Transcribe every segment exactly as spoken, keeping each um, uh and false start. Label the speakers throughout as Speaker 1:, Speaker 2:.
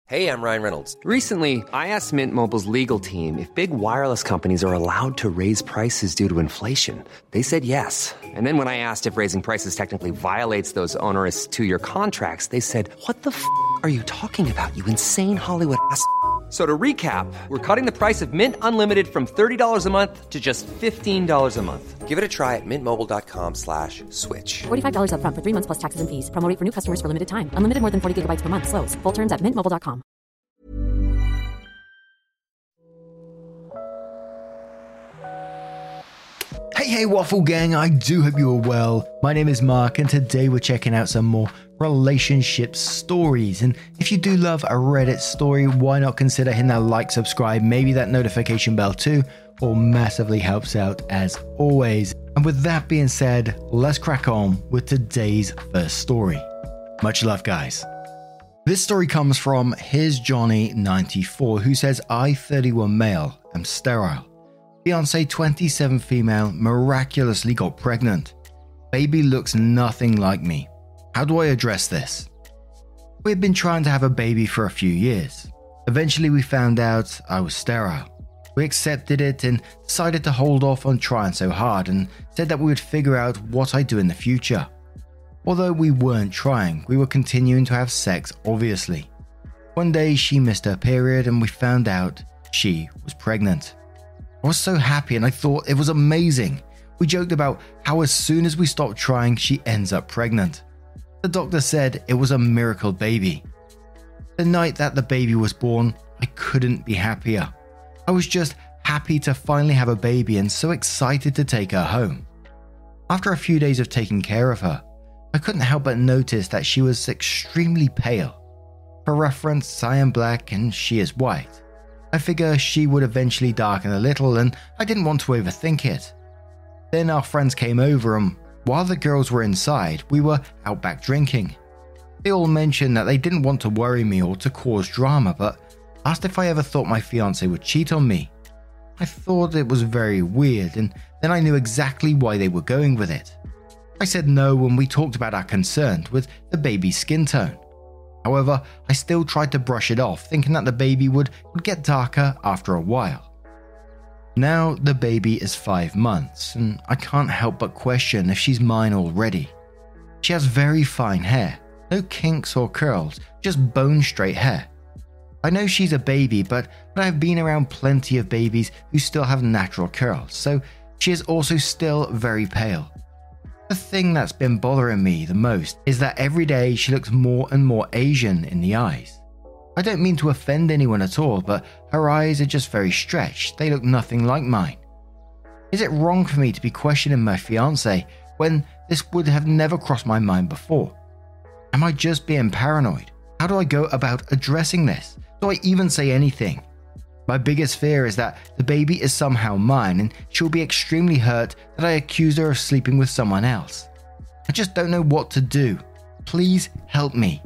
Speaker 1: Hey, I'm Ryan Reynolds.
Speaker 2: Recently, I asked Mint Mobile's legal team if big wireless companies are allowed to raise prices due to inflation. They said yes. And then when I asked if raising prices technically violates those onerous two-year contracts, they said, what the f*** are you talking about, you insane Hollywood ass f- So to recap, we're cutting the price of Mint Unlimited from thirty dollars a month to just fifteen dollars a month.
Speaker 1: Give it a try at mintmobile.com slash switch.
Speaker 3: forty-five dollars up front for three months plus taxes and fees. Promo rate for new customers for limited time. Unlimited more than forty gigabytes per month. Slows full terms at mint mobile dot com.
Speaker 4: Hey, hey, Waffle Gang, I do hope you are well. My name is Mark, and today we're checking out some more relationship stories. And if you do love a Reddit story, why not consider hitting that like, subscribe, maybe that notification bell too, or massively helps out as always. And with that being said, let's crack on with today's first story. Much love, guys. This story comes from Here's Johnny ninety-four, who says, I, thirty-one male, am sterile. Fiance twenty-seven female miraculously got pregnant. Baby looks nothing like me. How do I address this? We had been trying to have a baby for a few years. Eventually we found out I was sterile. We accepted it and decided to hold off on trying so hard and said that we would figure out what I'd do in the future. Although we weren't trying, we were continuing to have sex obviously. One day she missed her period and we found out she was pregnant. I was so happy and I thought it was amazing. We joked about how as soon as we stopped trying, she ends up pregnant. The doctor said it was a miracle baby. The night that the baby was born, I couldn't be happier. I was just happy to finally have a baby and so excited to take her home. After a few days of taking care of her, I couldn't help but notice that she was extremely pale. For reference, I am black and she is white. I figure she would eventually darken a little and I didn't want to overthink it. Then our friends came over and while the girls were inside, we were out back drinking. They all mentioned that they didn't want to worry me or to cause drama, but asked if I ever thought my fiancé would cheat on me. I thought it was very weird and then I knew exactly why they were going with it. I said no when we talked about our concern with the baby's skin tone. However, I still tried to brush it off, thinking that the baby would, would get darker after a while. Now the baby is five months, and I can't help but question if she's mine already. She has very fine hair, no kinks or curls, just bone straight hair. I know she's a baby, but, but I've been around plenty of babies who still have natural curls, so she is also still very pale. The thing that's been bothering me the most is that every day she looks more and more Asian in the eyes. I don't mean to offend anyone at all, but her eyes are just very stretched. They look nothing like mine. Is it wrong for me to be questioning my fiancé when this would have never crossed my mind before? Am I just being paranoid? How do I go about addressing this? Do I even say anything? My biggest fear is that the baby is somehow mine and she'll be extremely hurt that I accused her of sleeping with someone else. I just don't know what to do. Please help me.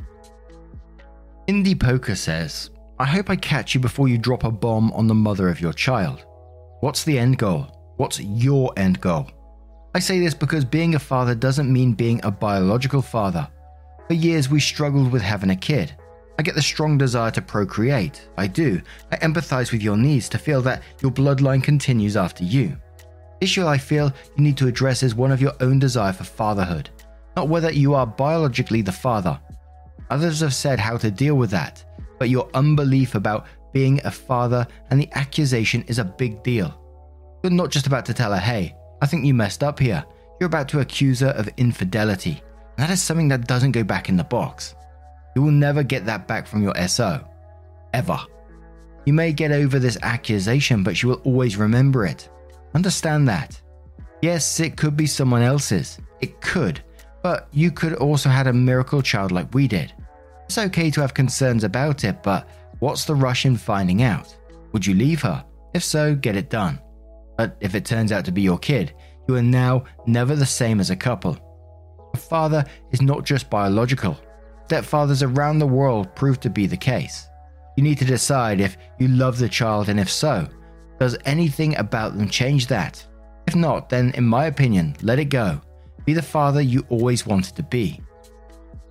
Speaker 4: Indie Poker says, I hope I catch you before you drop a bomb on the mother of your child. What's the end goal? What's your end goal? I say this because being a father doesn't mean being a biological father. For years we struggled with having a kid. I get the strong desire to procreate. I do. I empathize with your needs to feel that your bloodline continues after you. The issue I feel you need to address is one of your own desire for fatherhood, not whether you are biologically the father. Others have said how to deal with that, but your unbelief about being a father and the accusation is a big deal. You're not just about to tell her, hey, I think you messed up here. You're about to accuse her of infidelity, and that is something that doesn't go back in the box. You will never get that back from your S O. Ever. You may get over this accusation, but you will always remember it. Understand that. Yes, it could be someone else's. It could. But you could also have had a miracle child like we did. It's okay to have concerns about it, but what's the rush in finding out? Would you leave her? If so, get it done. But if it turns out to be your kid, you are now never the same as a couple. A father is not just biological. Stepfathers around the world prove to be the case. You need to decide if you love the child, and if so, does anything about them change that? If not, then in my opinion, let it go. Be the father you always wanted to be.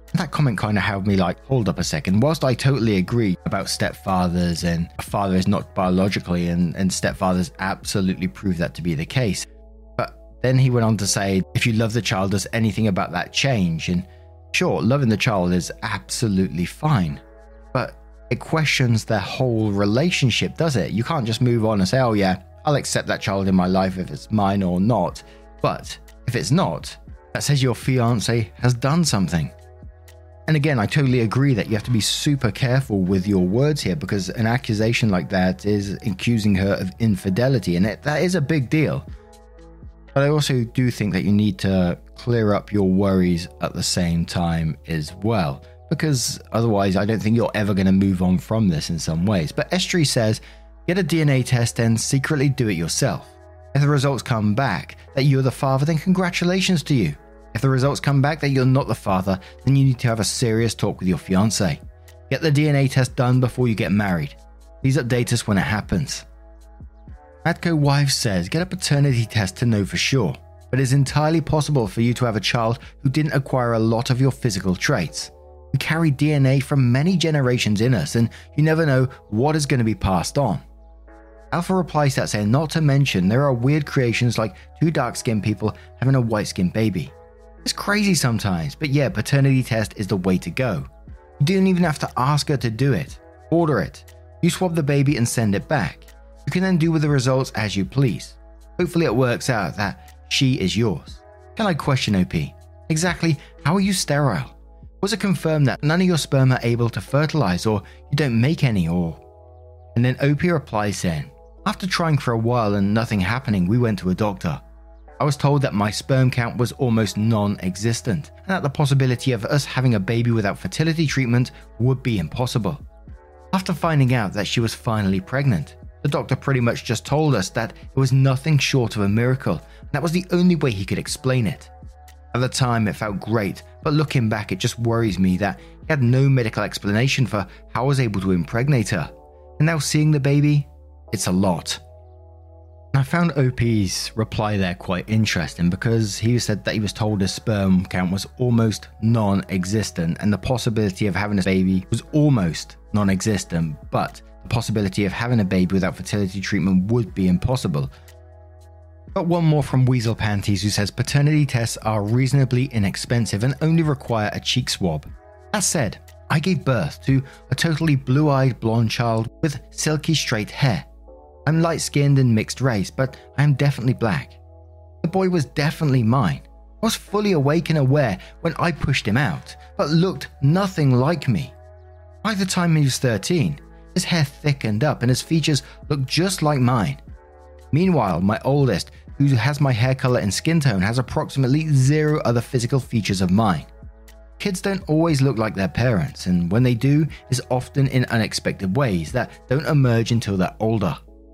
Speaker 4: That comment kind of held me like, hold up a second. Whilst I totally agree about stepfathers and a father is not biologically, and, and stepfathers absolutely prove that to be the case. But then he went on to say, if you love the child, does anything about that change? And sure, loving the child is absolutely fine. But it questions their whole relationship, does it? You can't just move on and say, oh yeah, I'll accept that child in my life if it's mine or not. But if it's not, that says your fiance has done something. And again, I totally agree that you have to be super careful with your words here, because an accusation like that is accusing her of infidelity, and it, that is a big deal. But I also do think that you need to clear up your worries at the same time as well, because otherwise I don't think you're ever going to move on from this in some ways. But Estrie says, get a D N A test and secretly do it yourself. If the results come back that you're the father, then congratulations to you. If the results come back that you're not the father, then you need to have a serious talk with your fiancé. Get the D N A test done before you get married. Please update us when it happens. Atco Wives says, get a paternity test to know for sure, but it's entirely possible for you to have a child who didn't acquire a lot of your physical traits. We carry D N A from many generations in us, and you never know what is going to be passed on. Alpha replies that saying, not to mention there are weird creations like two dark-skinned people having a white-skinned baby. It's crazy sometimes, but yeah, paternity test is the way to go. You don't even have to ask her to do it. Order it. You swab the baby and send it back. You can then do with the results as you please. Hopefully it works out that she is yours. Can I question O P? Exactly how are you sterile? Was it confirmed that none of your sperm are able to fertilize, or you don't make any, or... And then O P replies saying, after trying for a while and nothing happening, we went to a doctor. I was told that my sperm count was almost non-existent, and that the possibility of us having a baby without fertility treatment would be impossible. After finding out that she was finally pregnant, the doctor pretty much just told us that it was nothing short of a miracle, and that was the only way he could explain it. At the time it felt great, but looking back it just worries me that he had no medical explanation for how I was able to impregnate her, and now seeing the baby, it's a lot. I found O P's reply there quite interesting, because he said that he was told his sperm count was almost non-existent and the possibility of having a baby was almost non-existent, but the possibility of having a baby without fertility treatment would be impossible. Got one more from Weasel Panties, who says paternity tests are reasonably inexpensive and only require a cheek swab. That said, I gave birth to a totally blue-eyed blonde child with silky straight hair. I'm light-skinned and mixed race, but I am definitely black. The boy was definitely mine. I was fully awake and aware when I pushed him out, but looked nothing like me. By the time he was thirteen, his hair thickened up and his features looked just like mine. Meanwhile, my oldest, who has my hair color and skin tone, has approximately zero other physical features of mine. Kids don't always look like their parents, and when they do, it's often in unexpected ways that don't emerge until they're older.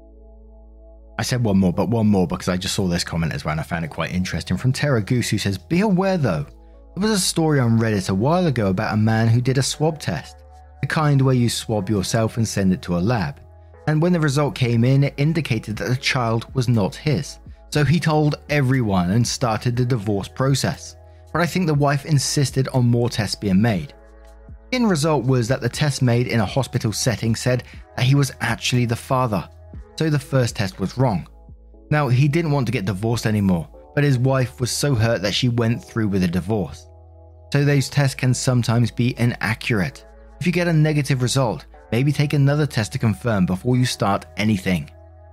Speaker 4: I said one more, but one more because I just saw this comment as well and I found it quite interesting from Terra Goose, who says, be aware though, there was a story on Reddit a while ago about a man who did a swab test, the kind where you swab yourself and send it to a lab, and when the result came in, it indicated that the child was not his. So he told everyone and started the divorce process, but I think the wife insisted on more tests being made. The end result was that the test made in a hospital setting said that he was actually the father. So the first test was wrong. Now, he didn't want to get divorced anymore, but his wife was so hurt that she went through with a divorce. So those tests can sometimes be inaccurate. If you get a negative result, maybe take another test to confirm before you start anything.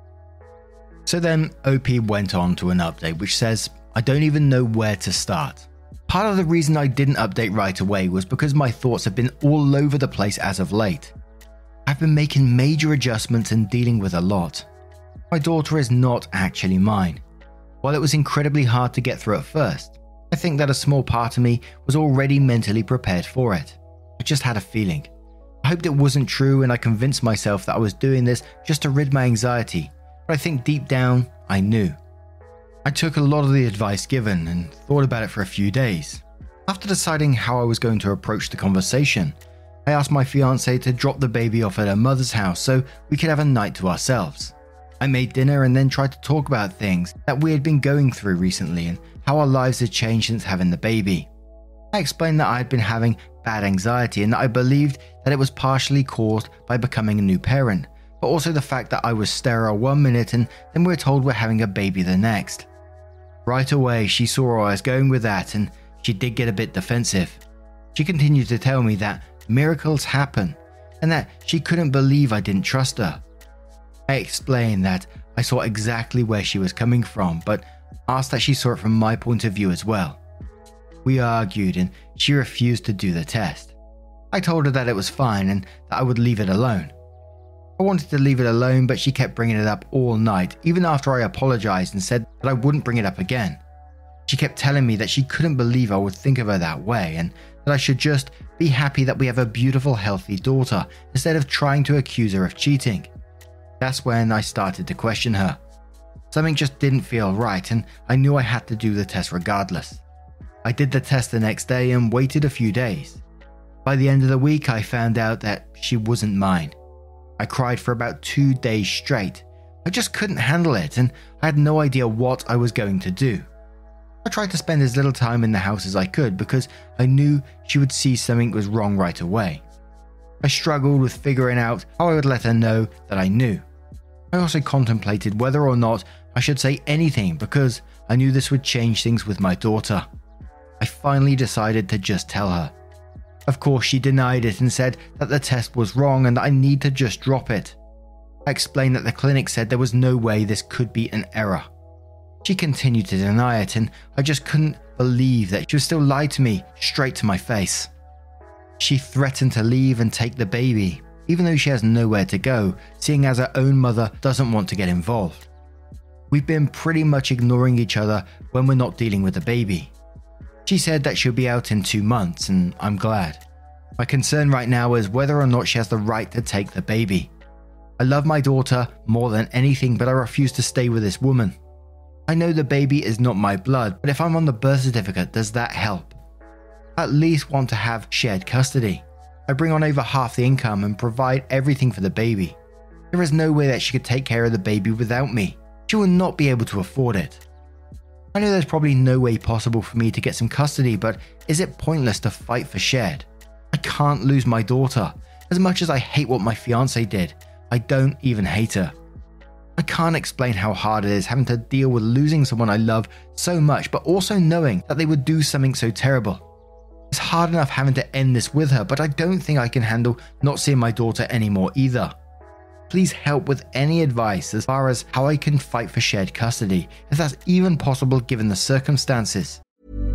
Speaker 4: So then O P went on to an update which says, I don't even know where to start. Part of the reason I didn't update right away was because my thoughts have been all over the place as of late. I've been making major adjustments and dealing with a lot. My daughter is not actually mine. While it was incredibly hard to get through at first, I think that a small part of me was already mentally prepared for it. I just had a feeling. I hoped it wasn't true, and I convinced myself that I was doing this just to rid my anxiety, but I think deep down, I knew. I took a lot of the advice given and thought about it for a few days. After deciding how I was going to approach the conversation, I asked my fiancée to drop the baby off at her mother's house so we could have a night to ourselves. I made dinner and then tried to talk about things that we had been going through recently and how our lives had changed since having the baby. I explained that I had been having bad anxiety and that I believed that it was partially caused by becoming a new parent, but also the fact that I was sterile one minute and then we were told we're having a baby the next. Right away, she saw where I was going with that and she did get a bit defensive. She continued to tell me that miracles happen and that she couldn't believe I didn't trust her. I explained that I saw exactly where she was coming from, but asked that she saw it from my point of view as well. We argued and she refused to do the test. I told her that it was fine and that I would leave it alone. I wanted to leave it alone, but she kept bringing it up all night, even after I apologized and said that I wouldn't bring it up again. She kept telling me that she couldn't believe I would think of her that way and that I should just be happy that we have a beautiful, healthy daughter instead of trying to accuse her of cheating. That's when I started to question her. Something just didn't feel right and I knew I had to do the test regardless. I did the test the next day and waited a few days. By the end of the week, I found out that she wasn't mine. I cried for about two days straight. I just couldn't handle it and I had no idea what I was going to do. I tried to spend as little time in the house as I could because I knew she would see something was wrong right away. I struggled with figuring out how I would let her know that I knew. I also contemplated whether or not I should say anything because I knew this would change things with my daughter. I finally decided to just tell her. Of course, she denied it and said that the test was wrong and that I need to just drop it. I explained that the clinic said there was no way this could be an error. She continued to deny it and I just couldn't believe that she would still lie to me straight to my face. She threatened to leave and take the baby, even though she has nowhere to go, seeing as her own mother doesn't want to get involved. We've been pretty much ignoring each other when we're not dealing with the baby. She said that she'll be out in two months and I'm glad. My concern right now is whether or not she has the right to take the baby. I love my daughter more than anything, but I refuse to stay with this woman. I know the baby is not my blood, but if I'm on the birth certificate, does that help? I at least want to have shared custody. I bring on over half the income and provide everything for the baby. There is no way that she could take care of the baby without me. She will not be able to afford it. I know there's probably no way possible for me to get some custody, but is it pointless to fight for shared? I can't lose my daughter. As much as I hate what my fiance did, I don't even hate her. I can't explain how hard it is having to deal with losing someone I love so much, but also knowing that they would do something so terrible. It's hard enough having to end this with her, but I don't think I can handle not seeing my daughter anymore either. Please help with any advice as far as how I can fight for shared custody, if that's even possible given the circumstances.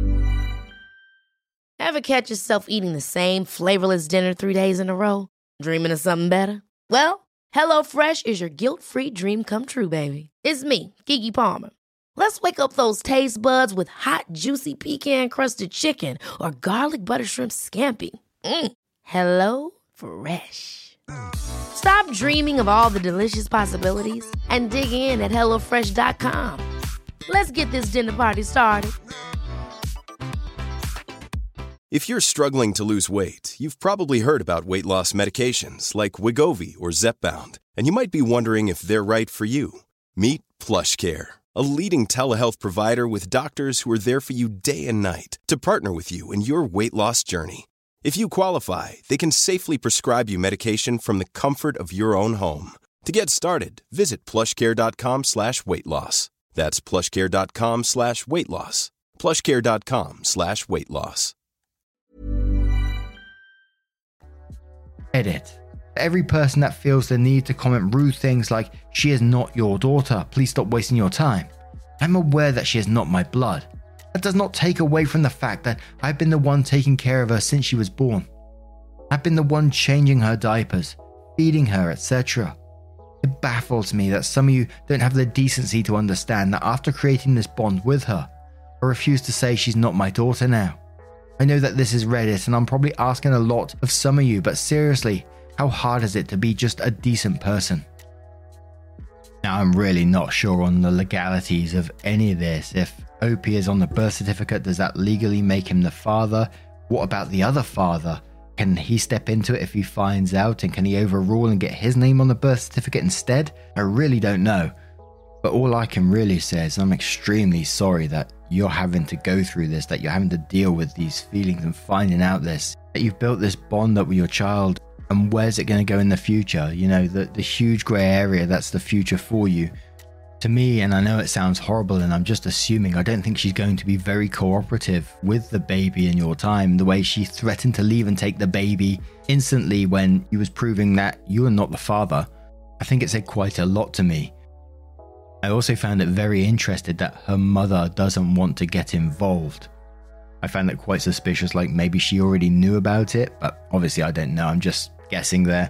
Speaker 5: Ever catch yourself eating the same flavorless dinner three days in a row? Dreaming of something better? Well, HelloFresh is your guilt-free dream come true, baby. It's me, Keke Palmer. Let's wake up those taste buds with hot, juicy pecan-crusted chicken or garlic butter shrimp scampi. Mm. Hello Fresh. Stop dreaming of all the delicious possibilities and dig in at hello fresh dot com. Let's get this dinner party started.
Speaker 6: If you're struggling to lose weight, you've probably heard about weight loss medications like Wegovy or Zepbound, and you might be wondering if they're right for you. Meet PlushCare, a leading telehealth provider with doctors who are there for you day and night to partner with you in your weight loss journey. If you qualify, they can safely prescribe you medication from the comfort of your own home. To get started, visit plushcare.com slash weight loss. That's plushcare.com slash weight loss. plushcare.com slash weight loss.
Speaker 4: Edit. Every person that feels the need to comment rude things like, "She is not your daughter, please stop wasting your time." I'm aware that she is not my blood. That does not take away from the fact that I've been the one taking care of her since she was born. I've been the one changing her diapers, feeding her, et cetera. It baffles me that some of you don't have the decency to understand that after creating this bond with her, I refuse to say she's not my daughter now. I know that this is Reddit and I'm probably asking a lot of some of you, but seriously, how hard is it to be just a decent person? Now, I'm really not sure on the legalities of any of this. If O P is on the birth certificate, does that legally make him the father? What about the other father? Can he step into it if he finds out, and can he overrule and get his name on the birth certificate instead? I really don't know. But all I can really say is I'm extremely sorry that you're having to go through this, that you're having to deal with these feelings and finding out this. that you've built this bond up with your child, and where's it going to go in the future? You know, the, the huge grey area that's the future for you. To me, and I know it sounds horrible and I'm just assuming, I don't think she's going to be very cooperative with the baby in your time, the way she threatened to leave and take the baby instantly when he was proving that you are not the father. I think it said quite a lot to me. I also found it very interesting that her mother doesn't want to get involved. I found it quite suspicious, like maybe she already knew about it, but obviously I don't know, I'm just guessing there.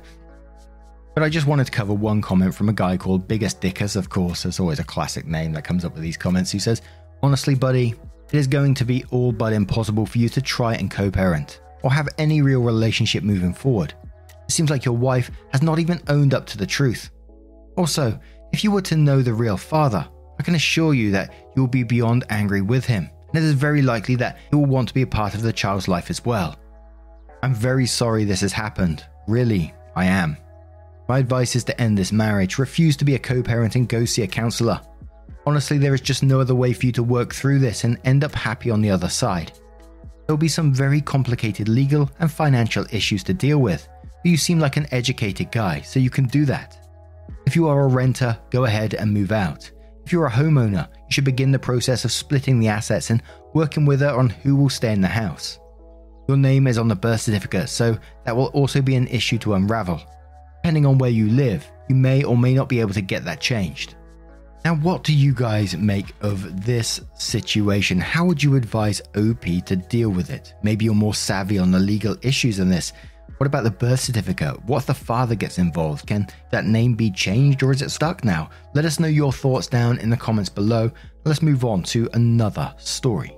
Speaker 4: But I just wanted to cover one comment from a guy called Biggest Dickus, of course. There's always a classic name that comes up with these comments. Who says, honestly, buddy, it is going to be all but impossible for you to try and co-parent or have any real relationship moving forward. It seems like your wife has not even owned up to the truth. Also, if you were to know the real father, I can assure you that you will be beyond angry with him, and it is very likely that he will want to be a part of the child's life as well. I'm very sorry this has happened. Really, I am. My advice is to end this marriage, refuse to be a co-parent and go see a counsellor. Honestly, there is just no other way for you to work through this and end up happy on the other side. There will be some very complicated legal and financial issues to deal with, but you seem like an educated guy, so you can do that. If you are a renter, go ahead and move out. If you're a homeowner, you should begin the process of splitting the assets and working with her on who will stay in the house. Your name is on the birth certificate, so that will also be an issue to unravel. Depending on where you live, you may or may not be able to get that changed. Now, what do you guys make of this situation? How would you advise O P to deal with it? Maybe you're more savvy on the legal issues in this. What about the birth certificate? What if the father gets involved? Can that name be changed or is it stuck now? Let us know your thoughts down in the comments below. Let's move on to another story.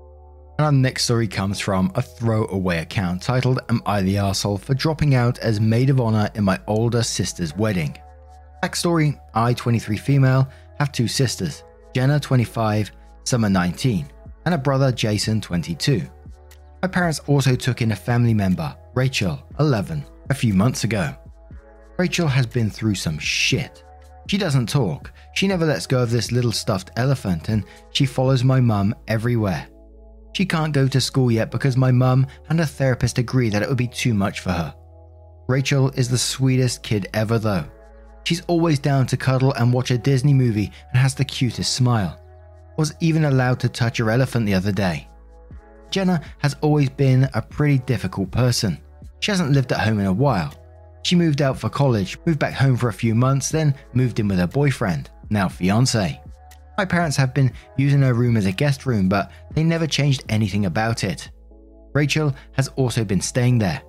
Speaker 4: And our next story comes from a throwaway account titled, Am I the Arsehole for dropping out as maid of honor in my older sister's wedding? Backstory, I, twenty-three female, have two sisters, Jenna, twenty-five, Summer, nineteen, and a brother, Jason, twenty-two. My parents also took in a family member, Rachel, eleven, a few months ago. Rachel has been through some shit. She doesn't talk, she never lets go of this little stuffed elephant, and she follows my mum everywhere. She can't go to school yet because my mum and her therapist agree that it would be too much for her. Rachel is the sweetest kid ever though. She's always down to cuddle and watch a Disney movie and has the cutest smile. Was even allowed to touch her elephant the other day. Jenna has always been a pretty difficult person. She hasn't lived at home in a while. She moved out for college, moved back home for a few months, then moved in with her boyfriend, now fiance. My parents have been using her room as a guest room, but they never changed anything about it. Rachel has also been staying there.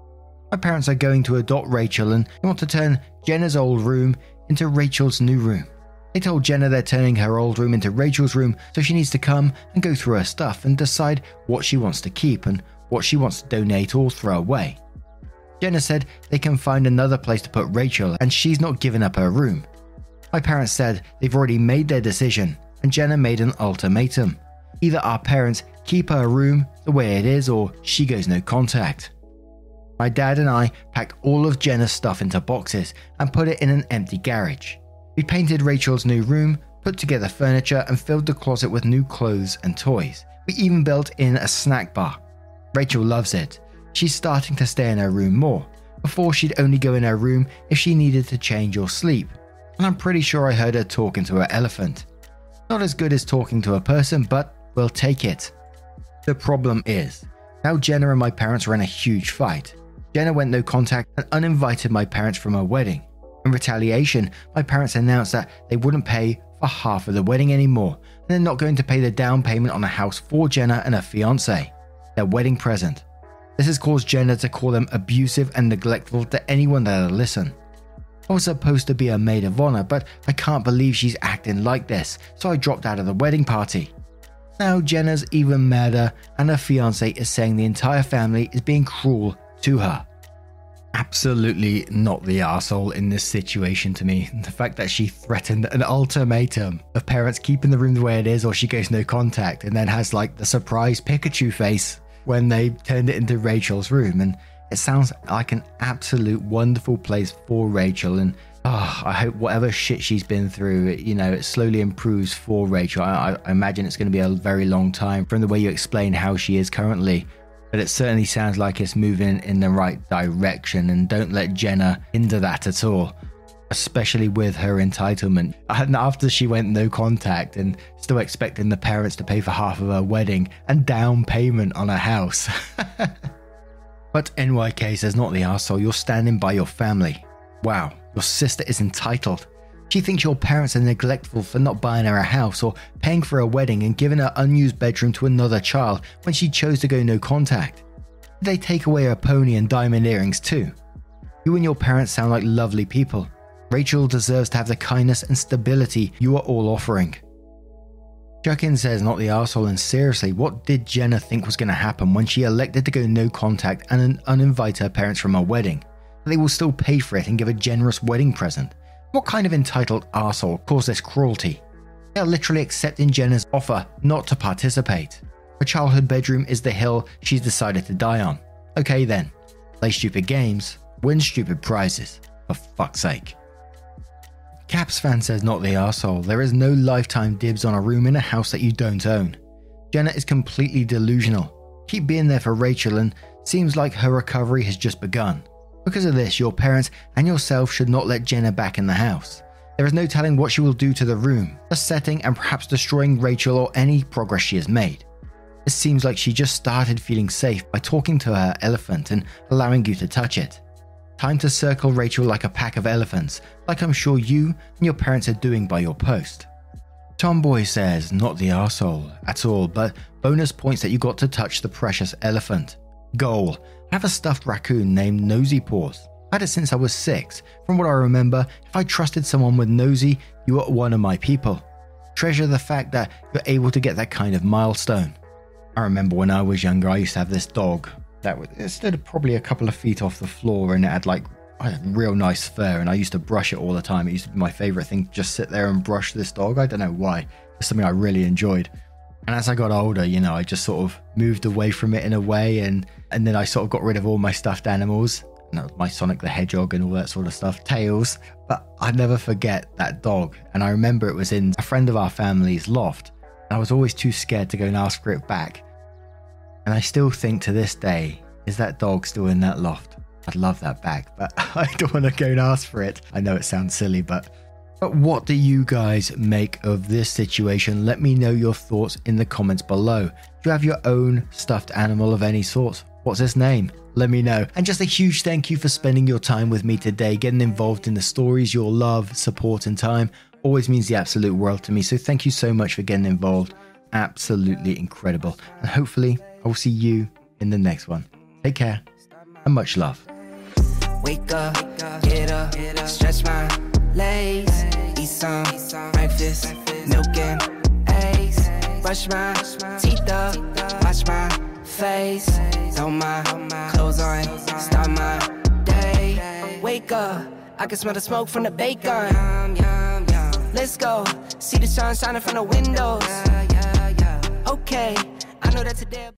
Speaker 4: My parents are going to adopt Rachel and want to turn Jenna's old room into Rachel's new room. They told Jenna they're turning her old room into Rachel's room, so she needs to come and go through her stuff and decide what she wants to keep and what she wants to donate or throw away. Jenna said they can find another place to put Rachel and she's not giving up her room. My parents said they've already made their decision, and Jenna made an ultimatum. Either our parents keep her room the way it is, or she goes no contact. My dad and I packed all of Jenna's stuff into boxes and put it in an empty garage. We painted Rachel's new room, put together furniture, and filled the closet with new clothes and toys. We even built in a snack bar. Rachel loves it. She's starting to stay in her room more. Before, she'd only go in her room if she needed to change or sleep. And I'm pretty sure I heard her talking to her elephant. Not as good as talking to a person, but we'll take it. The problem is, now Jenna and my parents are in a huge fight. Jenna went no contact and uninvited my parents from her wedding. In retaliation, my parents announced that they wouldn't pay for half of the wedding anymore, and they're not going to pay the down payment on a house for Jenna and her fiance, their wedding present. This has caused Jenna to call them abusive and neglectful to anyone that'll listen. I was supposed to be a maid of honor, but I can't believe she's acting like this, so I dropped out of the wedding party. Now Jenna's even madder, and her fiance is saying the entire family is being cruel to her. Absolutely not the arsehole in this situation to me. The fact that she threatened an ultimatum of parents keeping the room the way it is or she goes no contact, and then has like the surprise Pikachu face when they turned it into Rachel's room. And it sounds like an absolute wonderful place for Rachel, and oh, I hope whatever shit she's been through, you know, it slowly improves for Rachel. I, I imagine it's going to be a very long time from the way you explain how she is currently. but it certainly sounds like it's moving in the right direction, and don't let Jenna hinder that at all, especially with her entitlement. And after she went no contact and still expecting the parents to pay for half of her wedding and down payment on a house. But N Y K says, not the arsehole, you're standing by your family. Wow, your sister is entitled. She thinks your parents are neglectful for not buying her a house or paying for a wedding and giving her unused bedroom to another child when she chose to go no contact. Did they take away her pony and diamond earrings too? You and your parents sound like lovely people. Rachel deserves to have the kindness and stability you are all offering. Chuckin says, not the arsehole, and seriously, what did Jenna think was going to happen when she elected to go no contact and uninvite her parents from her wedding? They will still pay for it and give a generous wedding present. What kind of entitled arsehole caused this cruelty? They are literally accepting Jenna's offer not to participate. Her childhood bedroom is the hill she's decided to die on. Okay then, play stupid games, win stupid prizes, for fuck's sake. Caps fan says, not the arsehole, there is no lifetime dibs on a room in a house that you don't own. Jenna is completely delusional. Keep being there for Rachel, and seems like her recovery has just begun. Because of this, your parents and yourself should not let Jenna back in the house. There is no telling what she will do to the room, the setting, and perhaps destroying Rachel or any progress she has made. It seems like she just started feeling safe by talking to her elephant and allowing you to touch it. Time to circle Rachel like a pack of elephants, like I'm sure you and your parents are doing by your post. Tomboy says, not the arsehole at all, but bonus points that you got to touch the precious elephant. Goal. I have a stuffed raccoon named Nosy Paws. I had it since I was six. From what I remember, if I trusted someone with Nosy, you were one of my people. Treasure the fact that you're able to get that kind of milestone. I remember when I was younger, I used to have this dog that was, it stood probably a couple of feet off the floor, and it had like I had real nice fur, and I used to brush it all the time. It used to be my favorite thing, just sit there and brush this dog. I don't know why. It's something I really enjoyed. And as I got older, you know, I just sort of moved away from it in a way, and, and then I sort of got rid of all my stuffed animals. And that was my Sonic the Hedgehog and all that sort of stuff, Tails. But I never forget that dog. And I remember it was in a friend of our family's loft. And I was always too scared to go and ask for it back. And I still think to this day, is that dog still in that loft? I'd love that back, but I don't want to go and ask for it. I know it sounds silly, but... But what do you guys make of this situation? Let me know your thoughts in the comments below. Do you have your own stuffed animal of any sort? What's its name? Let me know. And just a huge thank you for spending your time with me today, getting involved in the stories. Your love, support, and time always means the absolute world to me. So thank you so much for getting involved. Absolutely incredible. And hopefully I will see you in the next one. Take care and much love.
Speaker 7: Wake up, get up, stretch my legs, eat some breakfast, milk and eggs, brush my teeth up, wash my face, throw my clothes on, start my day. Wake up, I can smell the smoke from the bacon. Let's go, see the sun shining from the windows. Okay, I know that today.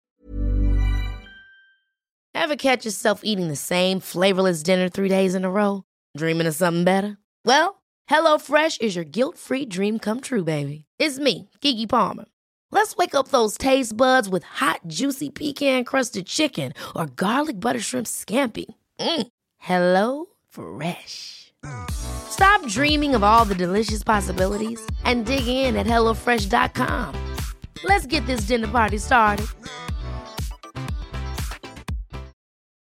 Speaker 5: Ever catch yourself eating the same flavorless dinner three days in a row? Dreaming of something better? Well, HelloFresh is your guilt-free dream come true, baby. It's me, Keke Palmer. Let's wake up those taste buds with hot, juicy pecan-crusted chicken or garlic butter shrimp scampi. Mm. Hello Fresh. Stop dreaming of all the delicious possibilities and dig in at hello fresh dot com. Let's get this dinner party started.